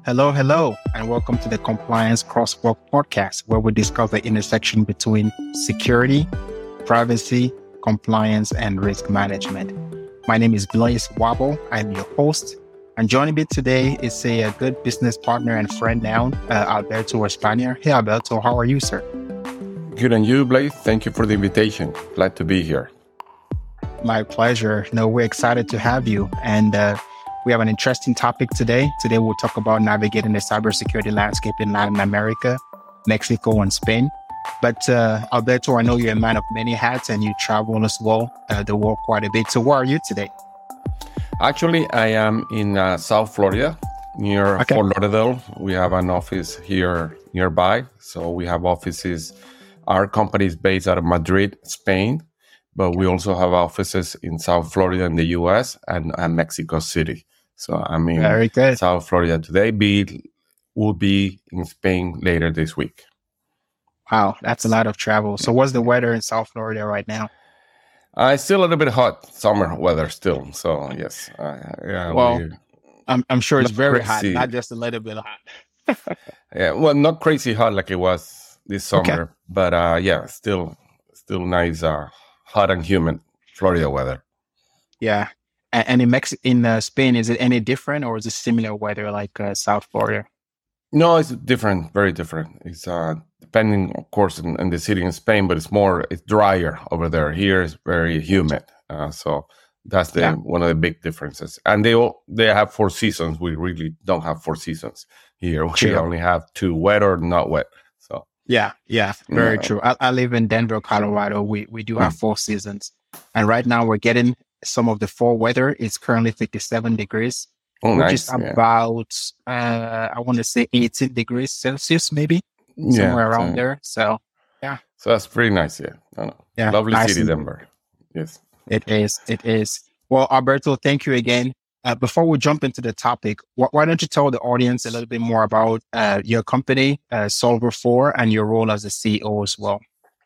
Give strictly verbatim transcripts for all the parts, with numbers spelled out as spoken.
Hello, hello, and welcome to the Compliance Crosswalk podcast, where we discuss the intersection between security, privacy, compliance, and risk management. My name is Blaise Wabo. I'm your host. And joining me today is a, a good business partner and friend now, uh, Alberto Espana. Hey, Alberto, how are you, sir? Good, and you, Blaise? Thank you for the invitation. Glad to be here. My pleasure. No, we're excited to have you. And uh, we have an interesting topic today. Today, we'll talk about navigating the cybersecurity landscape in Latin America, Mexico, and Spain. But uh, Alberto, I know you're a man of many hats and you travel as well, uh, the world quite a bit. So where are you today? Actually, I am in uh, South Florida, near okay. Fort Lauderdale. We have an office here nearby. So we have offices. Our company is based out of Madrid, Spain, but we also have offices in South Florida in the U S and, and Mexico City. So I'm in Very good. South Florida today. Be will be in Spain later this week. Wow, that's a lot of travel. So what's the weather in South Florida right now? Uh, it's still a little bit hot, summer weather still. So yes, uh, yeah. Well, we, I'm I'm sure it's very crazy. hot, not just a little bit hot. Yeah, well, not crazy hot like it was this summer, Okay. but uh, yeah, still still nice, uh, hot and humid Florida weather. Yeah, and, and in Mex in uh, Spain, is it any different or is it similar weather like uh, South Florida? No, it's different, very different. It's uh, depending, of course, in, in the city in Spain, but it's more, it's drier over there. Here it's very humid, uh, so that's the yeah. one of the big differences. And they all they have four seasons. We really don't have four seasons here. We True. only have two: wet or not wet. So yeah, yeah, very yeah. true. I, I live in Denver, Colorado. We we do have mm. four seasons, and right now we're getting some of the fall weather. It's currently fifty-seven degrees. Oh, which nice. is about, yeah. uh, I want to say eighteen degrees Celsius, maybe somewhere yeah, around so, there. So, yeah. So that's pretty nice. Yeah. I know. Yeah. Lovely nice city, Denver. Yes. It is. It is. Well, Alberto, thank you again. Uh, before we jump into the topic, wh- why don't you tell the audience a little bit more about uh, your company, uh, Solver four, and your role as the C E O as well?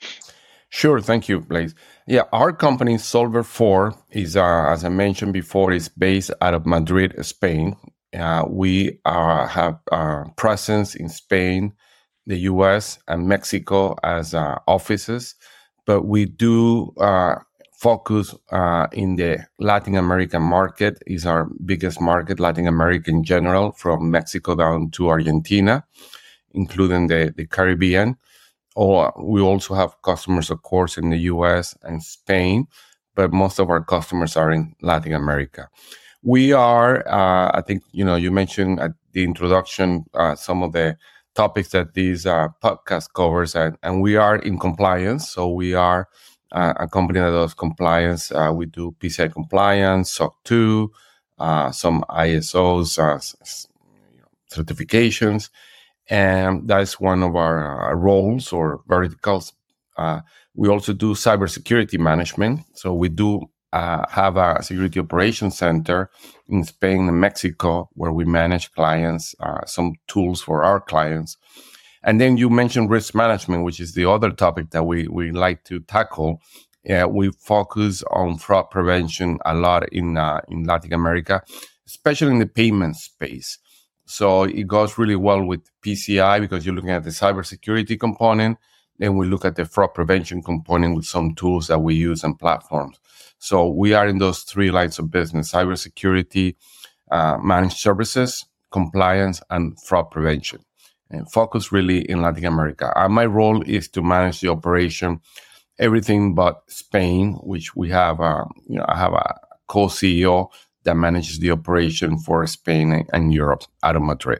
Sure. Thank you, Blaise. Yeah, our company, Solver four, is, uh, as I mentioned before, is based out of Madrid, Spain. Uh, we uh, have uh, presence in Spain, the U S, and Mexico as uh, offices, but we do uh, focus uh, in the Latin American market. Is our biggest market, Latin America in general, from Mexico down to Argentina, including the, the Caribbean. Or we also have customers, of course, in the U S and Spain, but most of our customers are in Latin America. We are, uh, I think, you know, you mentioned at the introduction uh, some of the topics that this uh, podcast covers, and, and we are in compliance. So we are uh, a company that does compliance. Uh, we do P C I compliance, S O C two, uh, some I S Os, uh, certifications. And that's one of our uh, roles or verticals. Uh, we also do cybersecurity management. So we do uh, have a security operations center in Spain and Mexico where we manage clients, uh, some tools for our clients. And then you mentioned risk management, which is the other topic that we, we like to tackle. Uh, we focus on fraud prevention a lot in uh, in Latin America, especially in the payment space. So it goes really well with P C I because you're looking at the cybersecurity component. Then we look at the fraud prevention component with some tools that we use and platforms. So we are in those three lines of business: cybersecurity, uh, managed services, compliance, and fraud prevention. And focus really in Latin America. And my role is to manage the operation, everything but Spain, which we have, uh, you know, I have a co-C E O that manages the operation for Spain and Europe out of Madrid.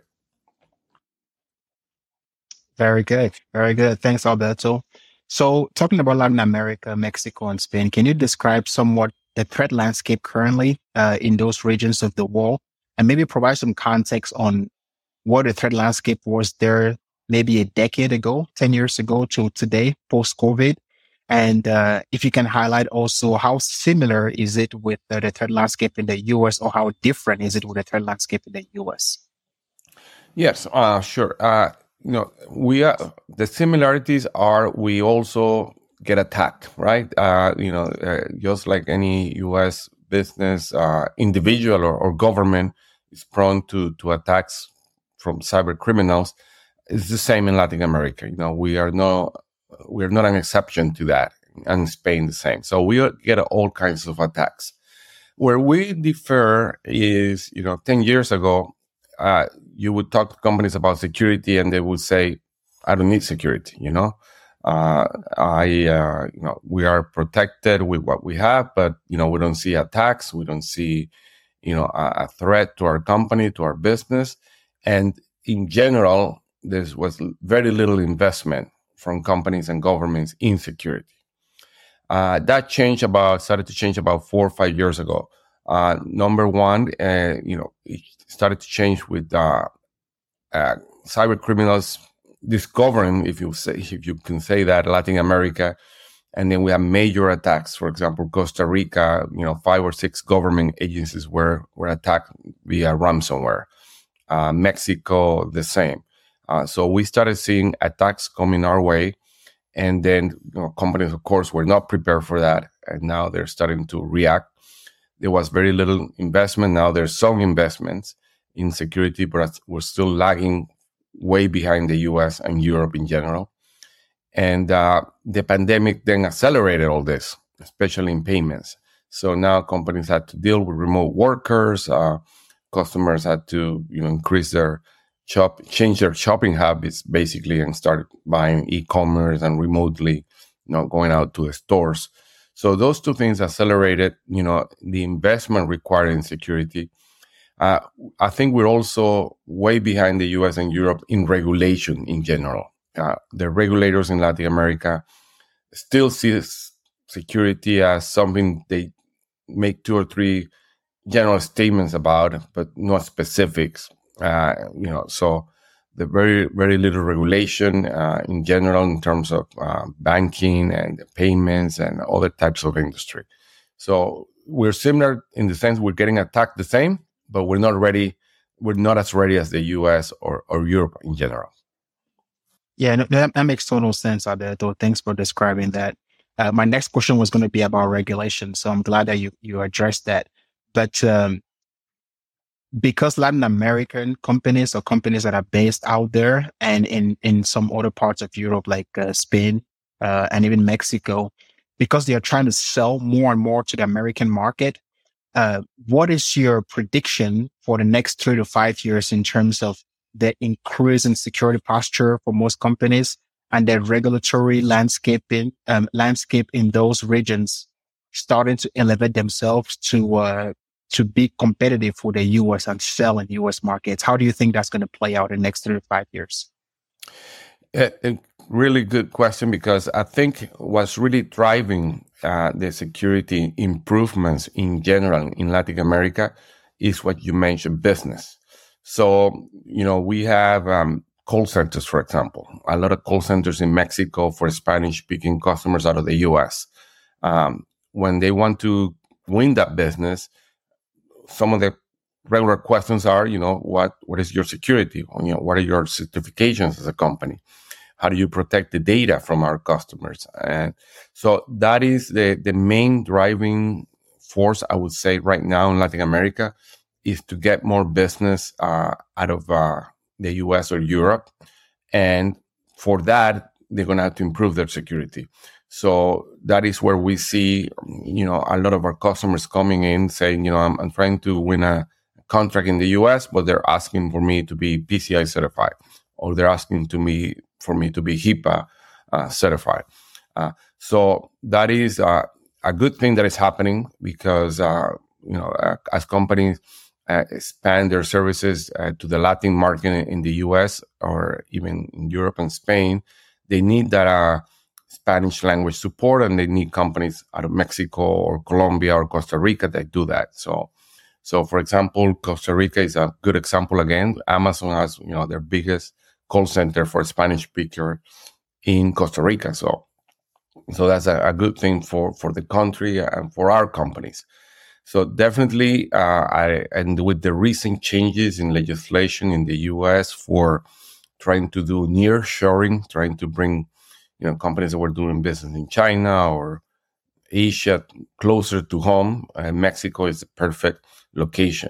Very good. Very good. Thanks, Alberto. So talking about Latin America, Mexico, and Spain, can you describe somewhat the threat landscape currently uh, in those regions of the world and maybe provide some context on what the threat landscape was there maybe a decade ago, ten years ago to today, post-COVID? And uh, if you can highlight also how similar is it with uh, the threat landscape in the U S or how different is it with the threat landscape in the U S? Yes, uh, sure. Uh, you know, we are, the similarities are we also get attacked, right? Uh, you know, uh, just like any U S business, uh, individual or, or government is prone to, to attacks from cyber criminals. It's the same in Latin America. You know, we are no, we're not an exception to that, and in Spain the same. So we get all kinds of attacks. Where we differ is, you know, ten years ago, uh, you would talk to companies about security, and they would say, "I don't need security." You know, uh, I, uh, you know, we are protected with what we have, but you know, we don't see attacks, we don't see, you know, a, a threat to our company, to our business, and in general, there was very little investment from companies and governments in security. Uh, that changed about started to change about four or five years ago. Uh, number one, uh, you know, it started to change with uh, uh, cyber criminals discovering, if you say, if you can say that, Latin America, and then we have major attacks. For example, Costa Rica, you know, five or six government agencies were were attacked via ransomware. Uh, Mexico, the same. Uh, so we started seeing attacks coming our way. And then, you know, companies, of course, were not prepared for that. And now they're starting to react. There was very little investment. Now there's some investments in security, but we're still lagging way behind the U S and Europe in general. And uh, the pandemic then accelerated all this, especially in payments. So now companies had to deal with remote workers. Uh, customers had to, you know, increase their Shop, change their shopping habits basically, and start buying e-commerce and remotely, you know, going out to the stores. So those two things accelerated, you know, the investment required in security. Uh, I think we're also way behind the U S and Europe in regulation in general. Uh, the regulators in Latin America still see security as something they make two or three general statements about, but not specifics. Uh, you know, so the very, very little regulation uh, in general in terms of uh, banking and payments and other types of industry. So we're similar in the sense we're getting attacked the same, but we're not ready. We're not as ready as the U S or, or Europe in general. Yeah, no, that, that makes total sense, Alberto. Thanks for describing that. Uh, my next question was going to be about regulation, so I'm glad that you you addressed that. But um, because Latin American companies or companies that are based out there and in, in some other parts of Europe, like uh, Spain uh, and even Mexico, because they are trying to sell more and more to the American market, uh, what is your prediction for the next three to five years in terms of the increase in security posture for most companies and the regulatory landscape in, um, landscape in those regions starting to elevate themselves to uh, to be competitive for the U S and sell in U S markets? How do you think that's going to play out in the next three to five years? A, a really good question, because I think what's really driving uh, the security improvements in general in Latin America is what you mentioned, business. So, you know, we have um, call centers, for example, a lot of call centers in Mexico for Spanish-speaking customers out of the U S. Um, when they want to win that business, some of the regular questions are, you know, what, what is your security? You know, what are your certifications as a company? How do you protect the data from our customers? And so that is the, the main driving force, I would say, right now in Latin America, is to get more business uh, out of uh, the U S or Europe. And for that, they're going to have to improve their security. So that is where we see, you know, a lot of our customers coming in saying, you know, I'm, I'm trying to win a contract in the U S, but they're asking for me to be P C I certified, or they're asking to me for me to be HIPAA uh, certified. Uh, so that is uh, a good thing that is happening, because, uh, you know, uh, as companies uh, expand their services uh, to the Latin market in the U S or even in Europe and Spain, they need that uh, Spanish language support, and they need companies out of Mexico or Colombia or Costa Rica that do that. So, so for example, Costa Rica is a good example again. Amazon has, you know, their biggest call center for Spanish speaker in Costa Rica. So, so that's a, a good thing for, for the country and for our companies. So definitely, uh, I, and with the recent changes in legislation in the U S for trying to do nearshoring, trying to bring, you know, companies that were doing business in China or Asia closer to home, uh, Mexico is the perfect location.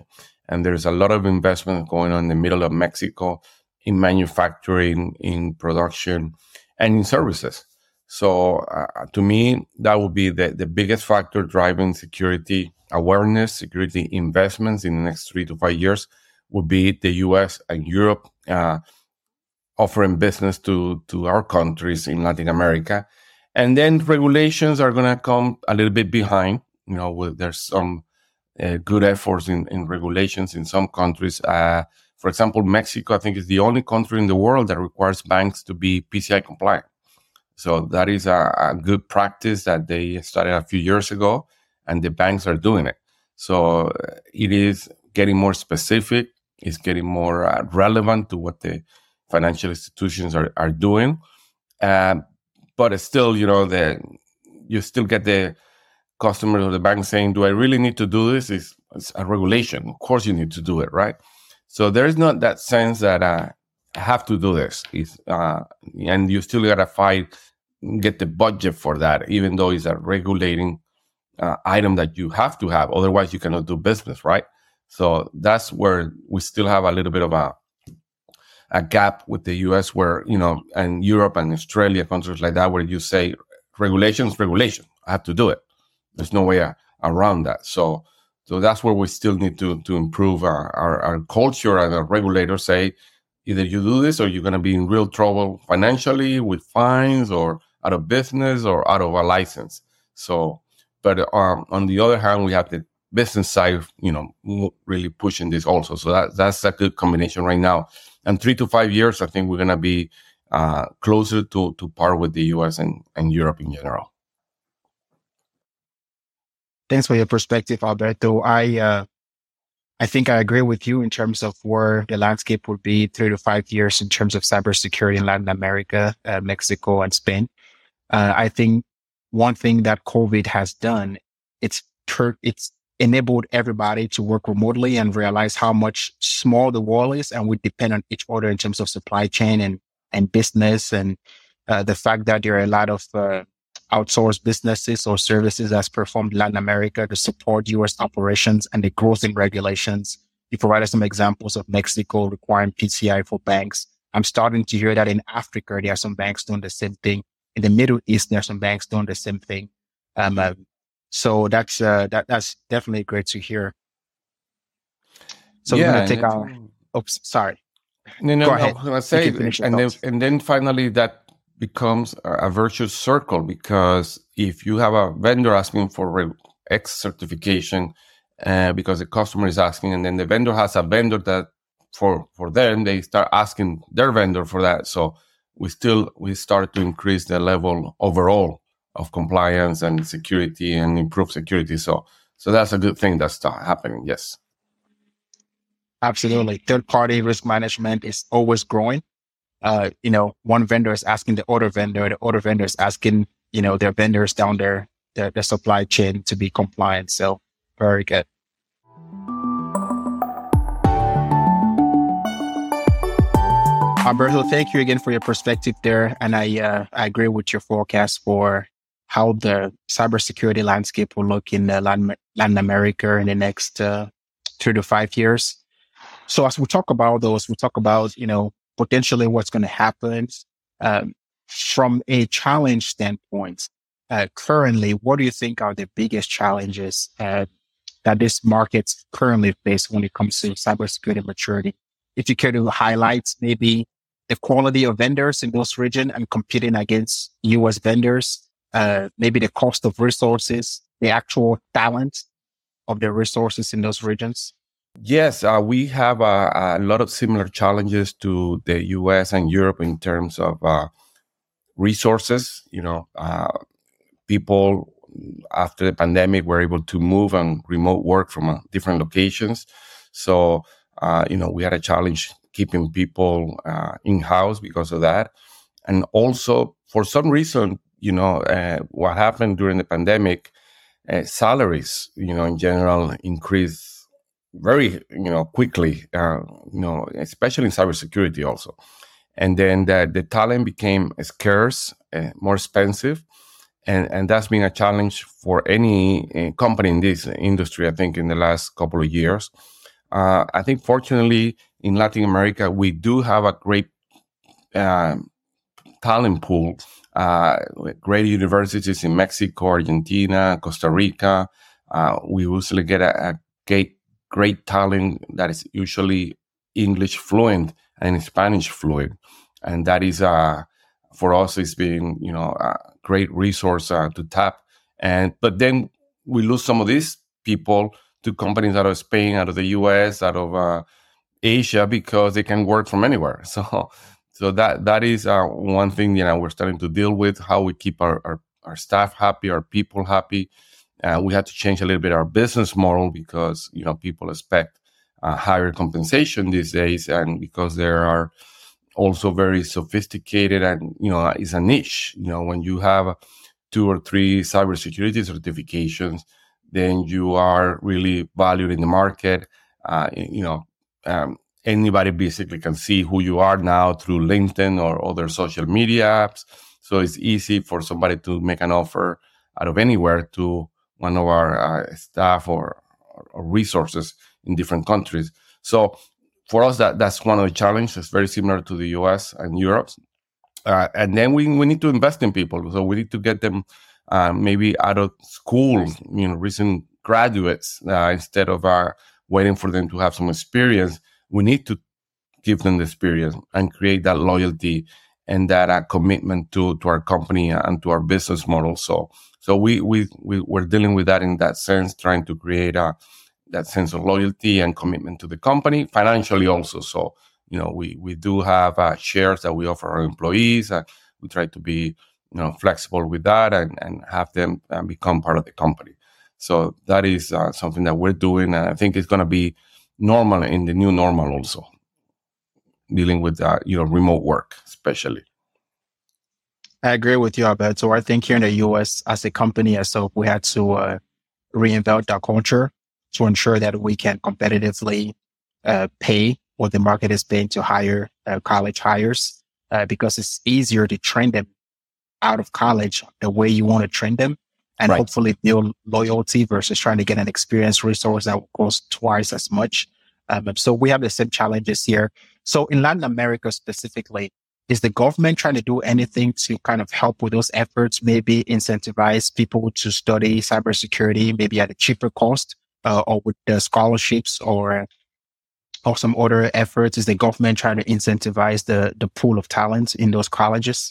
And there's a lot of investment going on in the middle of Mexico in manufacturing, in production, and in services. So uh, to me, that would be the, the biggest factor driving security awareness, security investments in the next three to five years would be the U S and Europe uh, offering business to, to our countries in Latin America. And then regulations are going to come a little bit behind. You know, with, there's some uh, good efforts in, in regulations in some countries. Uh, for example, Mexico, I think, is the only country in the world that requires banks to be P C I compliant. So that is a, a good practice that they started a few years ago, and the banks are doing it. So it is getting more specific. It's getting more uh, relevant to what the financial institutions are, are doing. Uh, but it's still, you know, the you still get the customers of the bank saying, do I really need to do this? It's, it's a regulation. Of course you need to do it, right? So there is not that sense that uh, I have to do this. It's, uh, and you still got to fight, get the budget for that, even though it's a regulating uh, item that you have to have. Otherwise, you cannot do business, right? So that's where we still have a little bit of a a gap with the U S where, you know, and Europe and Australia, countries like that, where you say regulations, regulation, I have to do it. There's no way a, around that. So, so that's where we still need to, to improve our, our, our culture, and our regulators say, either you do this or you're going to be in real trouble financially with fines or out of business or out of a license. So, but um, on the other hand, we have the business side, you know, really pushing this also. So that, that's a good combination right now. And three to five years, I think we're going to be uh, closer to, to par with the U S and, and Europe in general. Thanks for your perspective, Alberto. I uh, I think I agree with you in terms of where the landscape would be three to five years in terms of cybersecurity in Latin America, uh, Mexico, and Spain. Uh, I think one thing that COVID has done, it's per- it's enabled everybody to work remotely and realize how much small the world is, and we depend on each other in terms of supply chain and and business, and uh, the fact that there are a lot of uh, outsourced businesses or services that's performed in Latin America to support U S operations, and the growth in regulations. You provided some examples of Mexico requiring P C I for banks. I'm starting to hear that in Africa, there are some banks doing the same thing. In the Middle East, there are some banks doing the same thing. Um, uh, so that's uh, that that's definitely great to hear. So yeah, we're going to take our. Oops, sorry. No, no, Go no. ahead. I was going to say, and then and then finally that becomes a, a virtuous circle, because if you have a vendor asking for X certification, uh, because the customer is asking, and then the vendor has a vendor that for for them, they start asking their vendor for that. So we still we start to increase the level overall of compliance and security and improve security. So so that's a good thing that's happening. Yes. Absolutely. Third-party risk management is always growing. Uh, you know, one vendor is asking the other vendor, the other vendor is asking, you know, their vendors down there, their, their supply chain to be compliant. So very good. Alberto, thank you again for your perspective there. And I, uh, I agree with your forecast for how the cybersecurity landscape will look in uh, Latin, Latin America in the next uh, two to five years. So as we talk about those, we talk about, you know, potentially what's going to happen um, from a challenge standpoint. Uh, currently, what do you think are the biggest challenges uh, that this market's currently face when it comes to cybersecurity maturity? If you care to highlight maybe the quality of vendors in those regions and competing against U S vendors, uh, maybe the cost of resources, the actual talent of the resources in those regions. Yes, uh, we have a, a lot of similar challenges to the U S and Europe in terms of uh, resources. You know, uh, people after the pandemic were able to move and remote work from uh, different locations. So, uh, you know, we had a challenge keeping people uh, in-house because of that. And also, for some reason, you know, uh, what happened during the pandemic, uh, salaries, you know, in general increased very, you know, quickly, uh, you know, especially in cybersecurity also. And then the, the talent became scarce, uh, more expensive. And, and that's been a challenge for any uh, company in this industry, I think, in the last couple of years. Uh, I think fortunately in Latin America, we do have a great um, talent pool, uh, great universities in Mexico, Argentina, Costa Rica. Uh, we usually get a, a great, great talent that is usually English fluent and Spanish fluent. And that is, uh, for us, it's been, you know, a great resource uh, to tap. And, but then we lose some of these people to companies out of Spain, out of the U S, out of uh, Asia, because they can work from anywhere. So, so that that is uh, one thing, you know, we're starting to deal with, how we keep our, our, our staff happy, our people happy. Uh, we had to change a little bit our business model because, you know, people expect uh, higher compensation these days, and because there are also very sophisticated, and, you know, it's a niche. You know, when you have two or three cybersecurity certifications, then you are really valued in the market. Uh, you know, um, anybody basically can see who you are now through LinkedIn or other social media apps. So it's easy for somebody to make an offer out of anywhere to one of our uh, staff or, or resources in different countries. So for us, that that's one of the challenges. It's very similar to the U S and Europe. Uh, and then we, we need to invest in people. So we need to get them uh, maybe out of school, you know, recent graduates, uh, instead of uh, waiting for them to have some experience. We need to give them the experience and create that loyalty and that uh, commitment to, to our company and to our business model. So so we, we, we, we're dealing with that in that sense, trying to create a, that sense of loyalty and commitment to the company, financially also. So, you know, we, we do have uh, shares that we offer our employees. Uh, we try to be, you know, flexible with that and, and have them uh, become part of the company. So that is uh, something that we're doing. And I think it's going to be normal in the new normal also, dealing with, uh, you know, remote work, especially. I agree with you, Alberto. I think here in the U S, as a company, as so we had to uh, reinvent our culture to ensure that we can competitively uh, pay what the market is paying to hire uh, college hires, uh, because it's easier to train them out of college the way you want to train them, and right. hopefully build loyalty versus trying to get an experienced resource that costs twice as much. Um, so we have the same challenges here. So in Latin America specifically, is the government trying to do anything to kind of help with those efforts, maybe incentivize people to study cybersecurity, maybe at a cheaper cost, uh, or with the scholarships or or some other efforts? Is the government trying to incentivize the, the pool of talent in those colleges?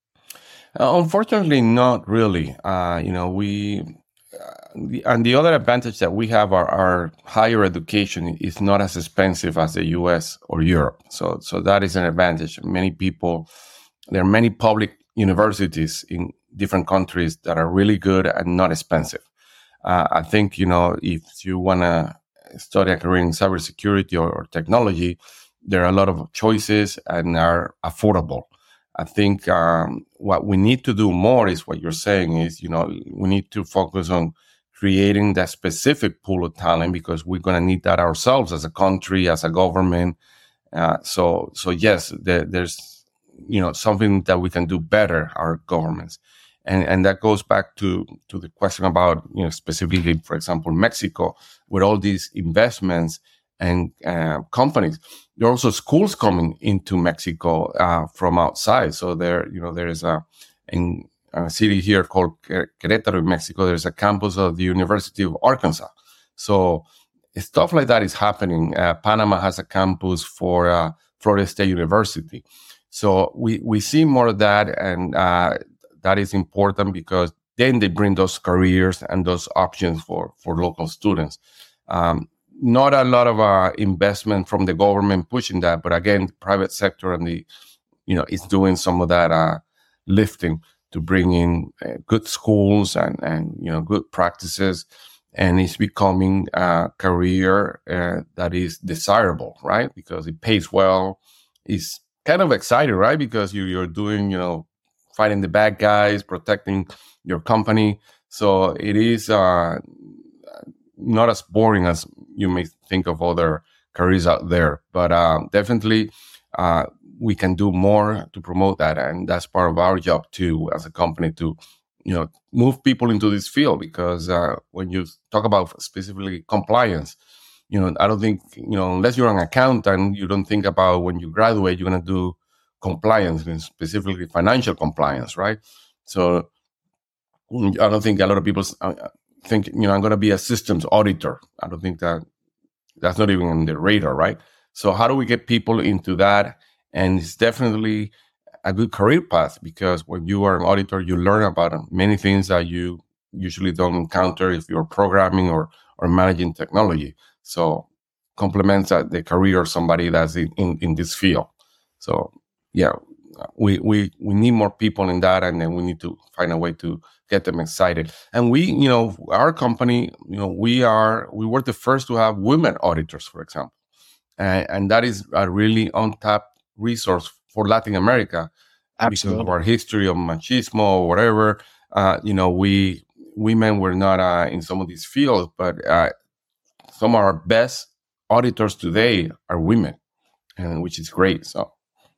Uh, unfortunately, not really. Uh, you know, we, uh, the, and the other advantage that we have, our, our higher education is not as expensive as the U S or Europe. So, so that is an advantage. Many people, there are many public universities in different countries that are really good and not expensive. Uh, I think, you know, if you want to study a career in cybersecurity or, or technology, there are a lot of choices and are affordable. I think um, what we need to do more is what you're saying is, you know, we need to focus on creating that specific pool of talent, because we're going to need that ourselves as a country, as a government. Uh, so, so yes, there, there's, you know, something that we can do better, our governments. And, and that goes back to, to the question about, you know, specifically, for example, Mexico, with all these investments and uh, companies. There are also schools coming into Mexico uh, from outside. So there, you know, there is a, in a city here called Querétaro in Mexico, there's a campus of the University of Arkansas. So stuff like that is happening. Uh, Panama has a campus for uh, Florida State University. So we, we see more of that, and uh, that is important, because then they bring those careers and those options for, for local students. Um, not a lot of uh, investment from the government pushing that, but again, private sector and the, you know, is doing some of that uh, lifting to bring in uh, good schools and, and, you know, good practices. And it's becoming a career uh, that is desirable, right? Because it pays well. It's kind of exciting, right? Because you, you're doing, you know, fighting the bad guys, protecting your company. So it is uh, not as boring as you may think of other careers out there. But uh, definitely uh, we can do more to promote that. And that's part of our job too, as a company, to, you know, move people into this field. Because uh, when you talk about specifically compliance, you know, I don't think, you know, unless you're an accountant, you don't think about when you graduate, you're going to do compliance, and specifically financial compliance, right? So I don't think a lot of people think, you know, I'm going to be a systems auditor. I don't think that that's not even on the radar, right? So how do we get people into that? And it's definitely a good career path, because when you are an auditor, you learn about many things that you usually don't encounter if you're programming or or managing technology. So complements the career of somebody that's in, in, in this field. So yeah, we, we we need more people in that, and then we need to find a way to get them excited. And we, you know, our company, you know, we are we were the first to have women auditors, for example, and, and that is a really untapped resource for Latin America. Absolutely. Because of our history of machismo or whatever. Uh, you know, we women were not uh, in some of these fields, but uh, some of our best auditors today are women, and which is great. So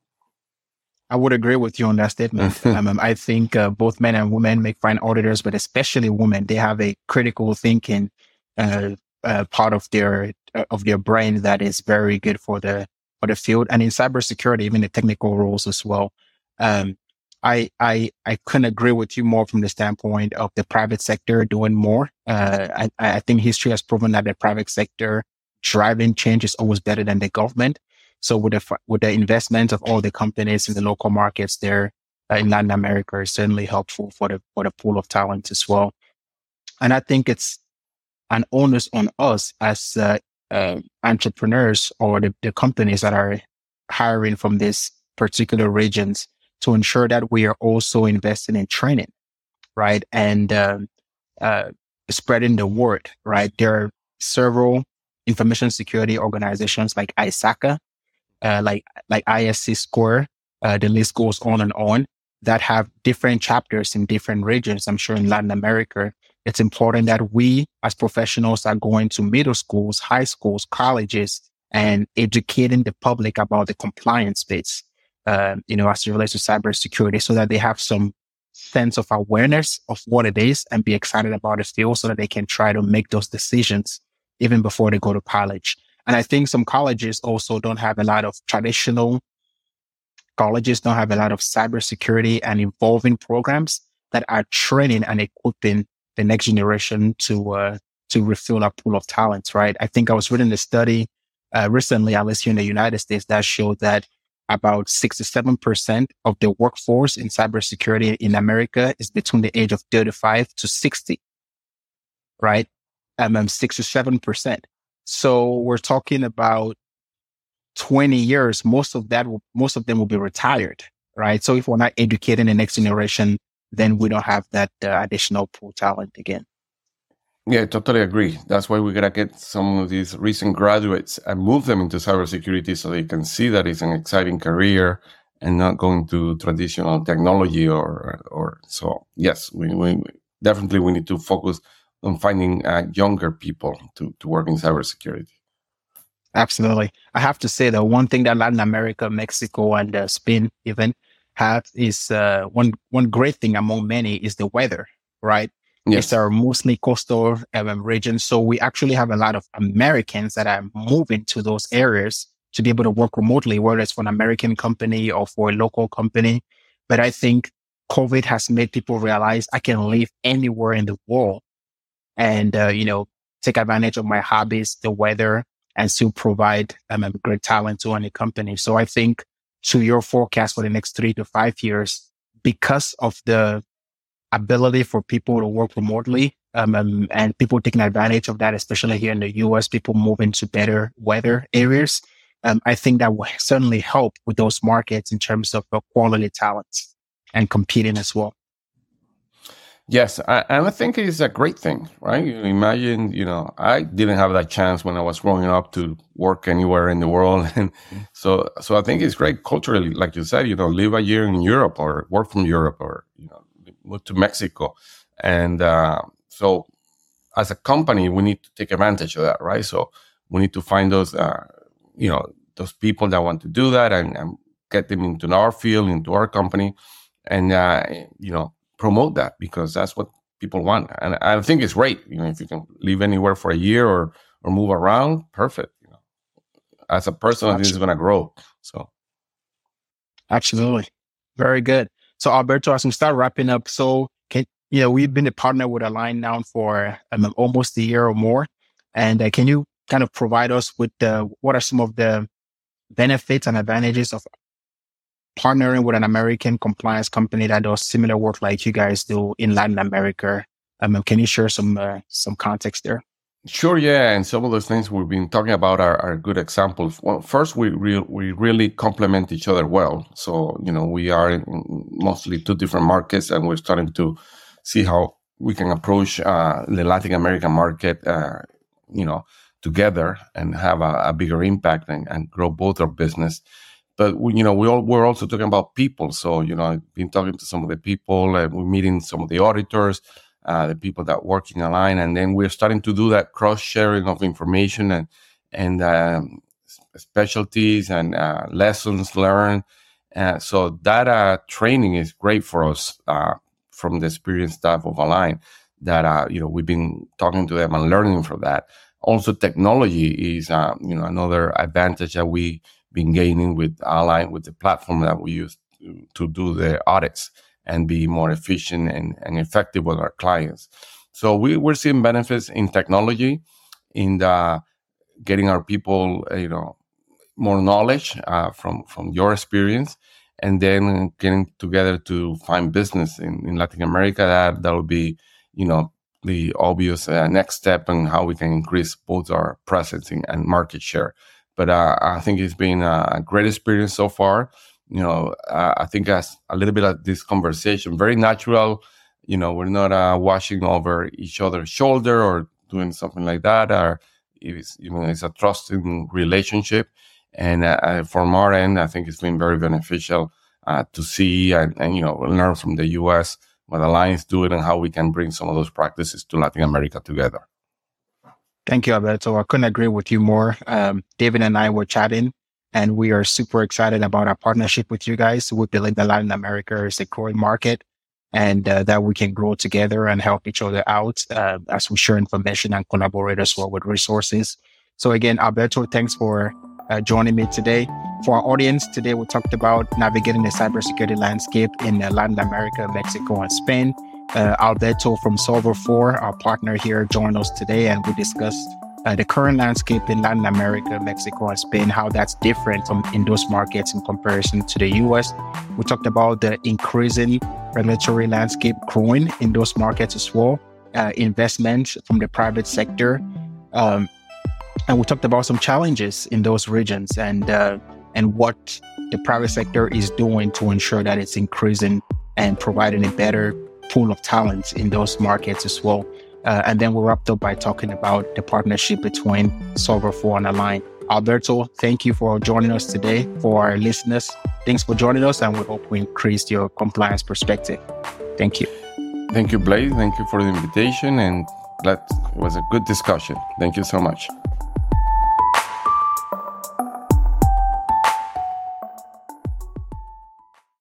I would agree with you on that statement. um, I think uh, both men and women make fine auditors, but especially women, they have a critical thinking uh, uh, part of their uh, of their brain that is very good for the for the field, and in cybersecurity, even the technical roles as well. Um, I I I couldn't agree with you more from the standpoint of the private sector doing more. Uh, I I think history has proven that the private sector driving change is always better than the government. So with the with the investment of all the companies in the local markets there uh, in Latin America is certainly helpful for the for the pool of talent as well. And I think it's an onus on us as uh, uh, entrepreneurs or the, the companies that are hiring from these particular regions to ensure that we are also investing in training, right? And uh, uh, spreading the word, right? There are several information security organizations like I S A C A, uh, like like I S C Score, uh, the list goes on and on, that have different chapters in different regions. I'm sure in Latin America, it's important that we as professionals are going to middle schools, high schools, colleges, and educating the public about the compliance space, uh, you know, as it relates to cybersecurity, so that they have some sense of awareness of what it is and be excited about the field, so that they can try to make those decisions even before they go to college. And I think some colleges also don't have a lot of traditional colleges don't have a lot of cybersecurity and involving programs that are training and equipping the next generation to uh, to refill our pool of talents, right? I think I was reading a study uh, recently, at least here in the United States, that showed that about sixty-seven percent of the workforce in cybersecurity in America is between the age of thirty-five to sixty, right? Um, sixty-seven percent. So we're talking about twenty years, most of that, will, most of them will be retired, right? So if we're not educating the next generation, then we don't have that uh, additional pool talent again. Yeah, I totally agree. That's why we gotta get some of these recent graduates and move them into cybersecurity so they can see that it's an exciting career and not going to traditional technology or or so. Yes, we, we definitely we need to focus on finding uh, younger people to to work in cybersecurity. Absolutely. I have to say that one thing that Latin America, Mexico, and uh, Spain even have is uh, one one great thing among many is the weather, right? Yes. It's our mostly coastal um, region. So we actually have a lot of Americans that are moving to those areas to be able to work remotely, whether it's for an American company or for a local company. But I think COVID has made people realize I can live anywhere in the world and, uh, you know, take advantage of my hobbies, the weather, and still provide um, a great talent to any company. So I think to your forecast for the next three to five years, because of the ability for people to work remotely um, and, and people taking advantage of that, especially here in the U S, people moving to better weather areas, um, I think that will certainly help with those markets in terms of uh, quality talents and competing as well. Yes, I, and I think it is a great thing, right? You imagine, you know, I didn't have that chance when I was growing up to work anywhere in the world. And so, so I think it's great culturally, like you said, you know, live a year in Europe or work from Europe or, you know, move to Mexico. And uh, so as a company, we need to take advantage of that, right? So we need to find those, uh, you know, those people that want to do that and, and get them into our field, into our company. And, uh, you know, promote that because that's what people want. And I think it's great, you know, if you can live anywhere for a year or, or move around, perfect. You know, as a person, this is going to grow. So, absolutely, very good. So, Alberto, as we start wrapping up, so can you know we've been a partner with Align now for um, almost a year or more, and uh, can you kind of provide us with the what are some of the benefits and advantages of partnering with an American compliance company that does similar work like you guys do in Latin America? Um, can you share some uh, some context there? Sure, yeah, and some of those things we've been talking about are, are good examples. Well, first, we re- we really complement each other well. So, you know, we are in mostly two different markets, and we're starting to see how we can approach uh, the Latin American market, uh, you know, together and have a, a bigger impact and, and grow both our business. But, we, you know, we all, we're also talking about people. So, you know, I've been talking to some of the people, and we're meeting some of the auditors, Uh, the people that work in Align, and then we're starting to do that cross sharing of information and and um, specialties and uh, lessons learned. Uh, so that uh, training is great for us uh, from the experienced staff of Align. That uh, you know we've been talking to them and learning from that. Also, technology is uh, you know another advantage that we've been gaining with Align, with the platform that we use to, to do the audits and be more efficient and, and effective with our clients. So we, we're seeing benefits in technology, in the getting our people, you know, more knowledge uh, from, from your experience, and then getting together to find business in, in Latin America. That that will be, you know, the obvious uh, next step in how we can increase both our presence in, and market share. But uh, I think it's been a great experience so far. You know, uh, I think as a little bit of this conversation, very natural. You know, we're not uh, washing over each other's shoulder or doing something like that. Or it's, you know, it's a trusting relationship. And uh, from our end, I think it's been very beneficial uh, to see and, and, you know, learn from the U S what Align is doing and how we can bring some of those practices to Latin America together. Thank you, Alberto. I couldn't agree with you more. Um, David and I were chatting, and we are super excited about our partnership with you guys. We believe that Latin America is a growing market, and uh, that we can grow together and help each other out uh, as we share information and collaborate as well with resources. So again, Alberto, thanks for uh, joining me today. For our audience, today we talked about navigating the cybersecurity landscape in uh, Latin America, Mexico, and Spain. Uh, Alberto from Solver four, our partner here, joined us today, and we discussed Uh, the current landscape in Latin America, Mexico, and Spain, how that's different from in those markets in comparison to the U S. We talked about the increasing regulatory landscape growing in those markets as well, uh, investment from the private sector. Um, and we talked about some challenges in those regions and uh, and what the private sector is doing to ensure that it's increasing and providing a better pool of talent in those markets as well. Uh, and then we wrapped up by talking about the partnership between Solver four and Align. Alberto, thank you for joining us today. For our listeners, thanks for joining us, and we hope we increased your compliance perspective. Thank you. Thank you, Blaise. Thank you for the invitation, and that was a good discussion. Thank you so much.